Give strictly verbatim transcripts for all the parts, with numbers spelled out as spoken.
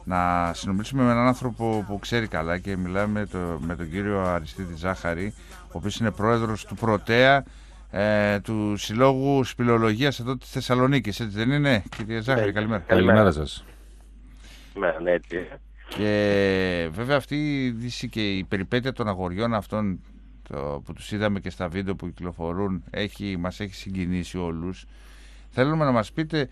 να συνομιλήσουμε με έναν άνθρωπο που ξέρει καλά και μιλάμε το, με τον κύριο Αριστίδη Ζάχαρη, ο οποίος είναι πρόεδρος του Πρωτέα, ε, του Συλλόγου Σπηλολογίας εδώ της Θεσσαλονίκης, έτσι δεν είναι, κύριε Ζάχαρη? Ναι, καλημέρα. Καλημέρα σας. Ναι, έτσι. Και βέβαια αυτή η είδηση και η περιπέτεια των αγοριών αυτών, το, που τους είδαμε και στα βίντεο που κυκλοφορούν, έχει, μας έχει συγκινήσει όλους. Θέλουμε να μας πείτε,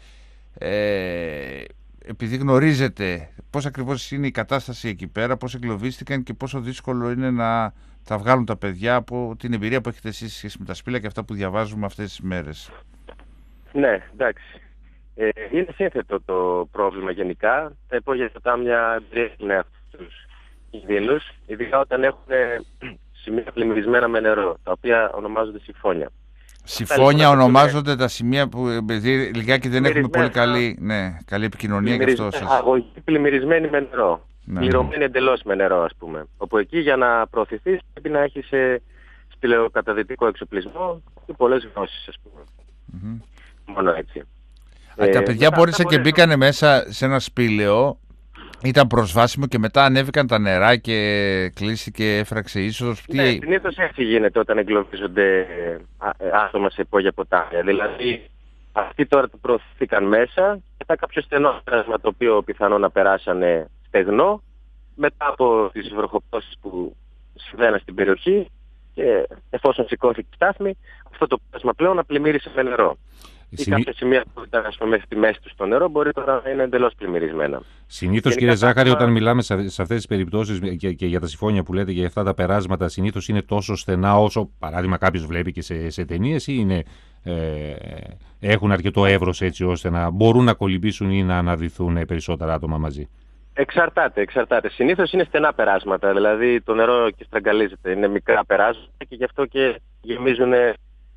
ε, επειδή γνωρίζετε πώς ακριβώς είναι η κατάσταση εκεί πέρα, πώς εγκλωβίστηκαν και πόσο δύσκολο είναι να τα βγάλουν τα παιδιά από την εμπειρία που έχετε εσείς σχέση με τα σπήλαια και αυτά που διαβάζουμε αυτές τις μέρες. Ναι, εντάξει. Ε, είναι σύνθετο το πρόβλημα γενικά. Τα υπόγεια ποτάμια μπρέχουν αυτούς τους κινδύνους, ειδικά όταν έχουν σημεία πλημμυρισμένα με νερό, τα οποία ονομάζονται συμφώνια. Συμφώνια ονομάζονται τα σημεία που λιγάκι δεν έχουμε πολύ καλή, ναι, καλή επικοινωνία και αυτό σας. Αγωγή πλημμυρισμένη με νερό. Ναι. Πληρωμένη εντελώς με νερό, ας πούμε. Όπου εκεί για να προωθηθείς πρέπει να έχεις ε, σπηλαιοκαταδυτικό εξοπλισμό και πολλές γνώσεις, ας πούμε. Mm-hmm. Μόνο έτσι. Α, ε, τα παιδιά μπόρεσαν και μπήκανε μέσα σε ένα σπήλαιο, ήταν προσβάσιμο και μετά ανέβηκαν τα νερά και κλείστηκε, έφραξε ίσως. Ναι, συνήθως έτσι γίνεται όταν εγκλωβίζονται άτομα σε υπόγεια ποτάμια. Δηλαδή αυτοί τώρα που προωθήθηκαν μέσα και μετά κάποιο στενό πέρασμα το οποίο πιθανόν να περάσανε στεγνό μετά από τις βροχοπτώσεις που συμβαίναν στην περιοχή και εφόσον σηκώθηκε η στάθμη, αυτό το πέρασμα πλέον να πλημμύρισε με νερό. Ή Συνή... κάποια σημεία που ήταν ας πούμε, μέχρι τη μέση του στο νερό μπορεί τώρα να είναι εντελώς πλημμυρισμένα. Συνήθως, κύριε Ζάχαρη, όταν μιλάμε σε αυτές τις περιπτώσεις και, και για τα συμφώνια που λέτε και για αυτά τα περάσματα, συνήθως είναι τόσο στενά όσο παράδειγμα κάποιος βλέπει και σε, σε ταινίες, ή είναι, ε, έχουν αρκετό εύρος έτσι ώστε να μπορούν να κολυμπήσουν ή να αναδυθούν περισσότερα άτομα μαζί? Εξαρτάται, εξαρτάται. Συνήθως είναι στενά περάσματα, δηλαδή το νερό και στραγγαλίζεται, είναι μικρά περάσματα και γι' αυτό και γεμίζουν ε,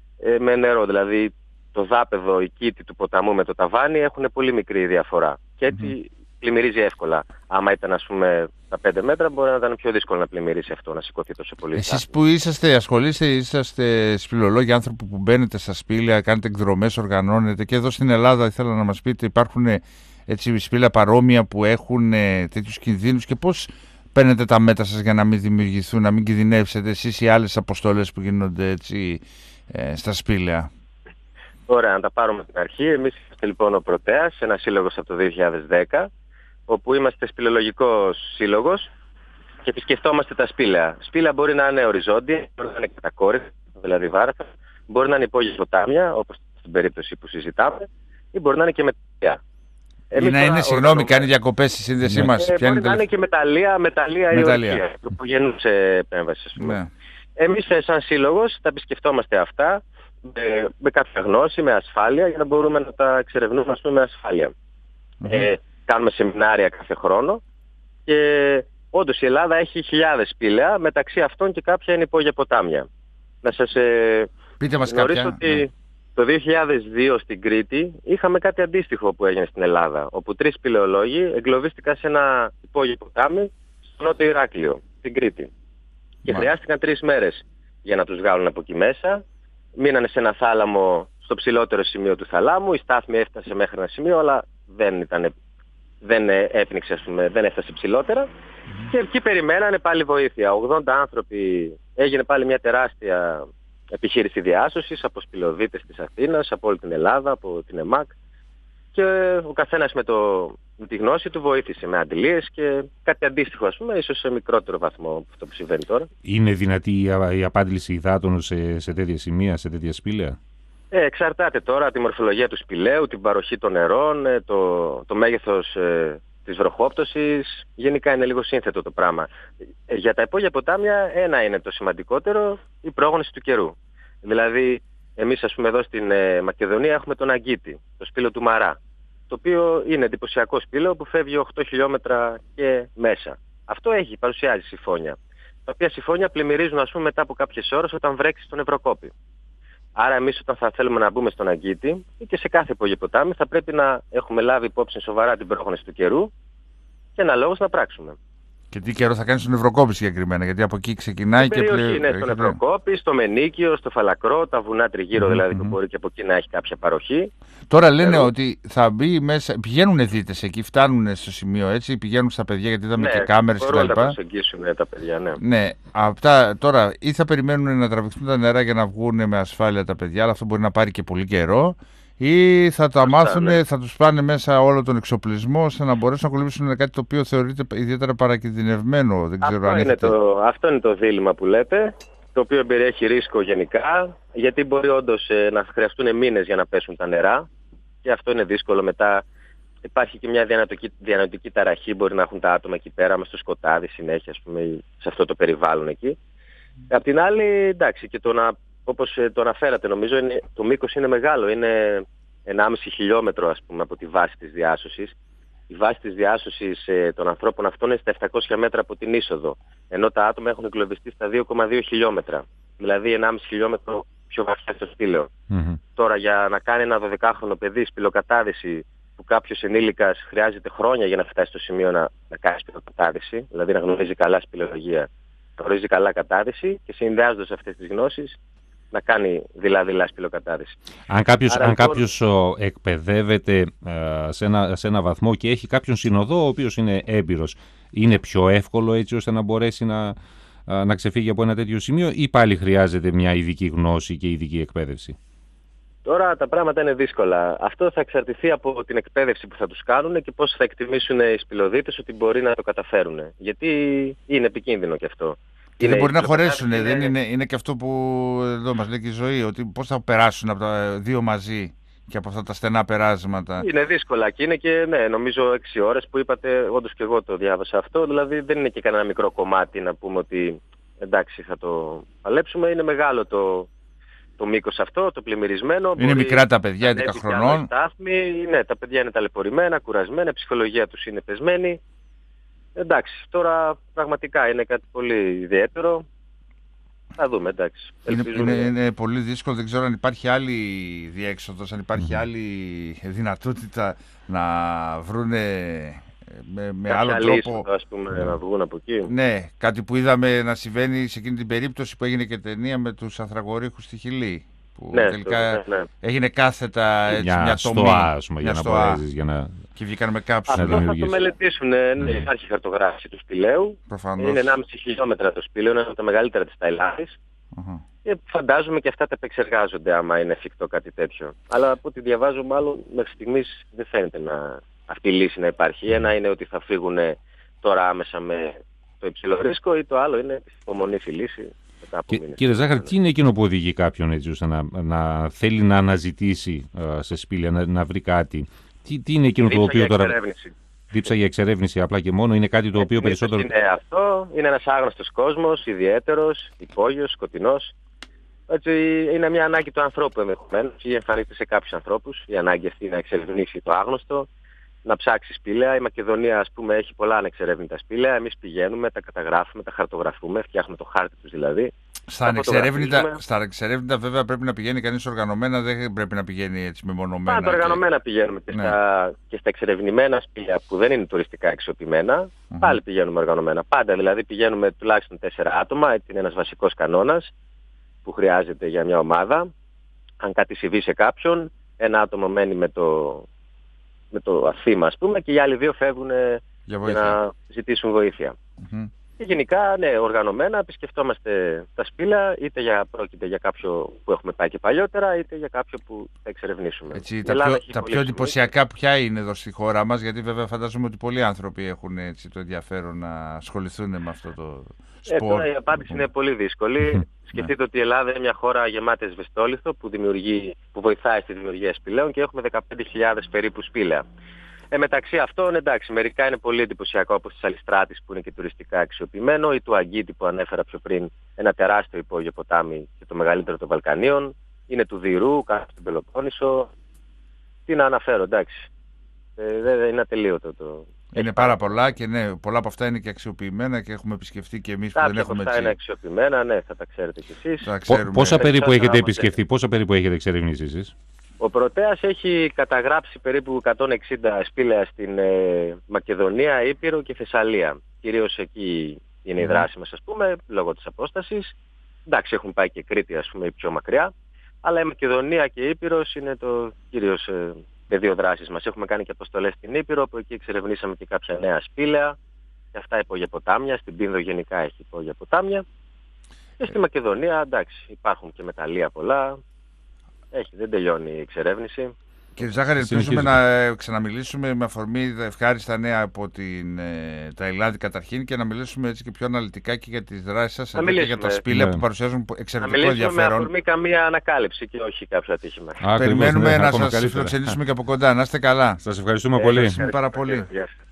με νερό. Δηλαδή το δάπεδο, η κήτη του ποταμού με το ταβάνι έχουν πολύ μικρή διαφορά. Και έτσι mm-hmm. πλημμυρίζει εύκολα. Άμα ήταν ας πούμε τα πέντε μέτρα μπορεί να ήταν πιο δύσκολο να πλημμυρίσει αυτό, να σηκωθεί τόσο πολύ. Εσείς που είσαστε, ασχολείστε, είσαστε σπηλολόγοι, άνθρωποι που μπαίνετε στα σπήλαια, κάνετε εκδρομές, οργανώνετε, και εδώ στην Ελλάδα ήθελα να μας πείτε, υπάρχουν έτσι σπήλαια παρόμοια που έχουν ε, τέτοιους κινδύνους, και πώς παίρνετε τα μέτρα σας για να μην δημιουργηθούν, να μην κινδυνεύσετε εσείς ή άλλες αποστολές που γίνονται έτσι ε, στα σπήλαια? Ωραία, να τα πάρουμε την αρχή. Εμείς είμαστε λοιπόν ο Πρωτέας, ένας σύλλογος από το δύο χιλιάδες δέκα, όπου είμαστε σπηλαιολογικός σύλλογος και επισκεφτόμαστε τα σπήλαια. Σπήλαια μπορεί να είναι οριζόντια, μπορεί να είναι κατακόρυφα, δηλαδή βάραθα, μπορεί να είναι υπόγεια ποτάμια, όπως στην περίπτωση που συζητάμε, ή μπορεί να είναι και μεταλλεία. Ή να είναι, συγγνώμη, κάνει διακοπές στη σύνδεσή ναι. μας. Ε, μπορεί να είναι και μεταλλεία, μεταλλεία ή ορυχεία, που γεννούν σε επέμβαση, ας πούμε. Ναι. Εμείς σαν σύλλογος τα επισκεφτόμαστε αυτά, Με, με κάποια γνώση, με ασφάλεια, για να μπορούμε να τα εξερευνούμε ας πούμε, με ασφάλεια. Mm-hmm. Ε, κάνουμε σεμινάρια κάθε χρόνο και όντως η Ελλάδα έχει χιλιάδες σπήλαια, μεταξύ αυτών και κάποια είναι υπόγεια ποτάμια. Να σας ε, Πείτε μας γνωρίσω κάποια. ότι yeah. το δύο χιλιάδες δύο στην Κρήτη είχαμε κάτι αντίστοιχο που έγινε στην Ελλάδα, όπου τρεις σπηλαιολόγοι εγκλωβίστηκαν σε ένα υπόγειο ποτάμι στο Νότιο Ηράκλειο, στην Κρήτη. Και yeah. χρειάστηκαν τρεις μέρες για να τους βγάλουν από εκεί μέσα. Μείνανε σε ένα θάλαμο στο ψηλότερο σημείο του θαλάμου, η στάθμη έφτασε μέχρι ένα σημείο, αλλά δεν, ήταν, δεν έπνιξε, ας πούμε, δεν έφτασε ψηλότερα. Mm-hmm. Και εκεί περιμένανε πάλι βοήθεια. ογδόντα άνθρωποι, έγινε πάλι μια τεράστια επιχείρηση διάσωσης από σπηλαιοδίτες της Αθήνας, από όλη την Ελλάδα, από την ΕΜΑΚ. Και ο καθένας με, το, με τη γνώση του βοήθησε με αντιλίες και κάτι αντίστοιχο, ας πούμε, ίσως σε μικρότερο βαθμό από αυτό που συμβαίνει τώρα. Είναι δυνατή η, α, η απάντηση υδάτων σε, σε τέτοια σημεία, σε τέτοια σπήλαια? Ε, εξαρτάται τώρα τη μορφολογία του σπηλαίου, την παροχή των νερών, το, το μέγεθος ε, της βροχόπτωσης. Γενικά είναι λίγο σύνθετο το πράγμα. Ε, για τα υπόγεια ποτάμια ένα είναι το σημαντικότερο, η πρόγνωση του καιρού. Δηλαδή, εμείς ας πούμε εδώ στην ε, Μακεδονία έχουμε τον Αγκίτη, το σπήλαιο του Μαρά, το οποίο είναι εντυπωσιακό σπήλαιο που φεύγει οκτώ χιλιόμετρα και μέσα. Αυτό έχει, παρουσιάζει συμφώνια, τα οποία συμφώνια πλημμυρίζουν ας πούμε μετά από κάποιες ώρες όταν βρέξει στον Ευρωκόπη. Άρα εμείς όταν θα θέλουμε να μπούμε στον Αγκίτη ή και σε κάθε υπόγειο ποτάμι θα πρέπει να έχουμε λάβει υπόψη σοβαρά την πρόγνωση του καιρού και αναλόγως να πράξουμε. Και τι καιρό θα κάνει στον Ευρωκόπη συγκεκριμένα, γιατί από εκεί ξεκινάει στην και περιοχή, πλέον. ναι, στον Ευρωκόπη, στο Μενίκιο, στο Φαλακρό, τα βουνά τριγύρω, mm-hmm. δηλαδή που μπορεί και από εκεί να έχει κάποια παροχή. Τώρα λένε Ερώ. ότι θα μπει μέσα. Πηγαίνουν δίτες εκεί, φτάνουν στο σημείο έτσι, πηγαίνουν στα παιδιά, γιατί είδαμε ναι, και κάμερες κτλ. Μπορούν να τα προσεγγίσουν τα παιδιά, ναι. Ναι, αυτά τώρα ή θα περιμένουν να τραβηχτούν τα νερά για να βγουν με ασφάλεια τα παιδιά, αλλά αυτό μπορεί να πάρει και πολύ καιρό. Ή θα τα μάθουν, ναι. θα τους πάνε μέσα όλο τον εξοπλισμό ώστε να μπορέσουν να κολυμπήσουν κάτι το οποίο θεωρείται ιδιαίτερα παρακινδυνευμένο. Δεν ξέρω αυτό, αν είναι έχετε... το, αυτό είναι το δίλημμα που λέτε, το οποίο περιέχει ρίσκο γενικά, γιατί μπορεί όντως ε, να χρειαστούν μήνες για να πέσουν τα νερά και αυτό είναι δύσκολο. Μετά υπάρχει και μια διανοητική, διανοητική ταραχή, μπορεί να έχουν τα άτομα εκεί πέρα μες στο σκοτάδι συνέχεια, ας πούμε, σε αυτό το περιβάλλον εκεί. Απ' την άλλη, εντάξει, και το να... Όπως το αναφέρατε, νομίζω είναι, το μήκος είναι μεγάλο, είναι ενάμιση χιλιόμετρο ας πούμε από τη βάση της διάσωσης. Η βάση της διάσωσης ε, των ανθρώπων αυτών είναι στα επτακόσια μέτρα από την είσοδο, ενώ τα άτομα έχουν εγκλωβιστεί στα δύο κόμμα δύο χιλιόμετρα, δηλαδή ενάμιση χιλιόμετρο πιο βαθιά στο σπήλαιο. Mm-hmm. Τώρα για να κάνει ένα δωδεκάχρονο παιδί σπηλοκατάδυση, που κάποιος ενήλικας χρειάζεται χρόνια για να φτάσει στο σημείο να, να κάνει σπηλοκατάδυση, δηλαδή να γνωρίζει καλά σπηλαιολογία, να γνωρίζει καλά κατάδυση και συνδυάζοντας αυτές τις γνώσεις να κάνει δειλά-δειλά σπηλοκατάδυση. Αν κάποιος, Άρα, αν λοιπόν... κάποιος ο, εκπαιδεύεται ε, σε, ένα, σε ένα βαθμό και έχει κάποιον συνοδό ο οποίος είναι έμπειρος, είναι πιο εύκολο έτσι ώστε να μπορέσει να, να ξεφύγει από ένα τέτοιο σημείο ή πάλι χρειάζεται μια ειδική γνώση και ειδική εκπαίδευση? Τώρα τα πράγματα είναι δύσκολα. Αυτό θα εξαρτηθεί από την εκπαίδευση που θα τους κάνουν και πώς θα εκτιμήσουν οι σπηλοδίτες ότι μπορεί να το καταφέρουν. Γιατί είναι επικίνδυνο και αυτό. Και δεν μπορεί να χωρέσουν, είναι... δεν είναι, είναι και αυτό που εδώ μας λέει και η ζωή, ότι πώς θα περάσουν από τα δύο μαζί και από αυτά τα στενά περάσματα. Είναι δύσκολα και είναι και, ναι, νομίζω έξι ώρες που είπατε, όντως και εγώ το διάβασα αυτό, δηλαδή δεν είναι και κανένα μικρό κομμάτι να πούμε ότι εντάξει θα το παλέψουμε, είναι μεγάλο το, το μήκος αυτό, το πλημμυρισμένο. Είναι μικρά τα παιδιά, έντεκα χρονών. Στάθμη, ναι, τα παιδιά είναι ταλαιπωρημένα, κουρασμένα, η ψυχολογία τους είναι πεσμένη. Εντάξει, τώρα πραγματικά είναι κάτι πολύ ιδιαίτερο. Θα δούμε, εντάξει. Είναι, είναι, είναι πολύ δύσκολο, δεν ξέρω αν υπάρχει άλλη διέξοδος, αν υπάρχει mm. άλλη δυνατότητα να βρούνε με, με άλλο τρόπο. Ας πούμε, yeah. να βγουν από εκεί. Ναι, κάτι που είδαμε να συμβαίνει σε εκείνη την περίπτωση που έγινε και ταινία με τους ανθρακορίχους στη Χιλή. Που ναι, τελικά ναι, ναι. έγινε κάθετα έτσι, μια, μια τομή. Στοά, πούμε, για, να μπορέσεις, για να και βγήκαν με κάψους. Αυτό θα το μελετήσουν. Ναι, ναι. Υπάρχει χαρτογράφηση του σπηλαίου. Προφανώς. Είναι ενάμιση χιλιόμετρα το σπήλαιο, είναι από τα μεγαλύτερα της Ταϊλάνδης. Uh-huh. Και φαντάζομαι και αυτά τα επεξεργάζονται άμα είναι εφικτό κάτι τέτοιο. Αλλά από ό,τι διαβάζω μάλλον μέχρι στιγμής δεν φαίνεται να... αυτή η λύση να υπάρχει. Ένα είναι ότι θα φύγουν τώρα άμεσα με το υψηλό ρίσκο ή το άλλο είναι υπομονή στη λύση. Και, κύριε Ζάχαρη, τι είναι εκείνο που οδηγεί κάποιον έτσι ώστε να, να θέλει να αναζητήσει uh, σε σπήλαια, να, να βρει κάτι? Τι, τι είναι εκείνο το οποίο τώρα... Δίψα για εξερεύνηση απλά και μόνο, είναι κάτι το οποίο ε, περισσότερο... Είναι αυτό, είναι ένας άγνωστος κόσμος, ιδιαίτερος, υπόγειος, σκοτεινός. Έτσι, είναι μια ανάγκη του ανθρώπου ενδεχομένως ή εμφανίζεται σε κάποιους ανθρώπους η ανάγκη αυτή να εξερευνήσει το άγνωστο, να ψάξει σπήλαια. Η Μακεδονία, ας πούμε, έχει πολλά ανεξερεύνητα σπήλαια. Εμείς πηγαίνουμε, τα καταγράφουμε, τα χαρτογραφούμε, φτιάχνουμε το χάρτη τους δηλαδή. Στα ανεξερεύνητα, στα ανεξερεύνητα βέβαια πρέπει να πηγαίνει κανείς οργανωμένα, δεν πρέπει να πηγαίνει έτσι μεμονωμένα. Πάντα οργανωμένα και... πηγαίνουμε και, ναι. στα, και στα εξερευνημένα σπήλαια που δεν είναι τουριστικά αξιοποιημένα, mm-hmm. πάλι πηγαίνουμε οργανωμένα. Πάντα δηλαδή πηγαίνουμε τουλάχιστον τέσσερα άτομα, έτσι είναι ένας βασικός κανόνας που χρειάζεται για μια ομάδα. Αν κάτι συμβεί σε κάποιον, ένα άτομο μένει με το, με το αθήμα ας πούμε και οι άλλοι δύο φεύγουν για, για να ζητήσουν βοήθεια. Mm-hmm. Και γενικά, ναι, οργανωμένα επισκεφτόμαστε τα σπήλαια, είτε για, πρόκειται για κάποιο που έχουμε πάει και παλιότερα, είτε για κάποιο που θα εξερευνήσουμε. Έτσι, τα πιο, τα πιο εντυπωσιακά ποια είναι εδώ στη χώρα μας, γιατί βέβαια φαντάζομαι ότι πολλοί άνθρωποι έχουν έτσι, το ενδιαφέρον να ασχοληθούν με αυτό το σπορ. Ε, τώρα η απάντηση είναι πολύ δύσκολη. Σκεφτείτε ότι η Ελλάδα είναι μια χώρα γεμάτη ασβεστόλιθο που, που βοηθάει στη δημιουργία σπηλαίων και έχουμε δεκαπέντε χιλιάδες περίπου σπήλαια. Ε, μεταξύ αυτών, εντάξει, μερικά είναι πολύ εντυπωσιακά όπως της Αλιστράτης που είναι και τουριστικά αξιοποιημένο ή του Αγκίτη που ανέφερα πιο πριν, ένα τεράστιο υπόγειο ποτάμι και το μεγαλύτερο των Βαλκανίων. Είναι του Δηρού, κάτω στην Πελοπόννησο. Τι να αναφέρω, εντάξει. Ε, δεν είναι ατελείωτο το... Είναι πάρα πολλά και ναι, πολλά από αυτά είναι και αξιοποιημένα και έχουμε επισκεφτεί και εμείς που δεν έχουμε έτσι. Αυτά είναι αξιοποιημένα, ναι, θα τα ξέρετε κι εσείς. Πόσα περίπου έχετε επισκεφτεί, πόσα περίπου έχετε εξερευνήσει εσείς? Ο Πρωτέας έχει καταγράψει περίπου εκατόν εξήντα σπήλαια στην ε, Μακεδονία, Ήπειρο και Θεσσαλία. κυρίως εκεί είναι η Mm. δράση μας, ας πούμε, λόγω της απόστασης. Εντάξει, έχουν πάει και Κρήτη, ας πούμε, πιο μακριά, αλλά η Μακεδονία και η Ήπειρος είναι το κυρίως ε, πεδίο δράσης μας. Έχουμε κάνει και αποστολές στην Ήπειρο, που εκεί εξερευνήσαμε και κάποια νέα σπήλαια, και αυτά υπόγεια ποτάμια, στην Πίνδο γενικά έχει υπόγεια ποτάμια. Και στη Μακεδονία, εντάξει, υπάρχουν και μεταλλεία πολλά, έχει, δεν τελειώνει η εξερεύνηση. Κύριε Ζάχαρη, ελπίζουμε να ε, ξαναμιλήσουμε με αφορμή ευχάριστα νέα από την ε, Ταϊλάνδη καταρχήν, και να μιλήσουμε έτσι και πιο αναλυτικά και για τις δράσεις σας, αλλά και για τα σπήλαια, ναι, που παρουσιάζουν εξαιρετικό ενδιαφέρον. Να μιλήσουμε με αφορμή καμία ανακάλυψη και όχι κάποιο ατύχημα. Περιμένουμε, ναι, να σας φιλοξενήσουμε και από κοντά. Να είστε καλά. Σας ευχαριστούμε ε, πολύ. Πάρα πολύ.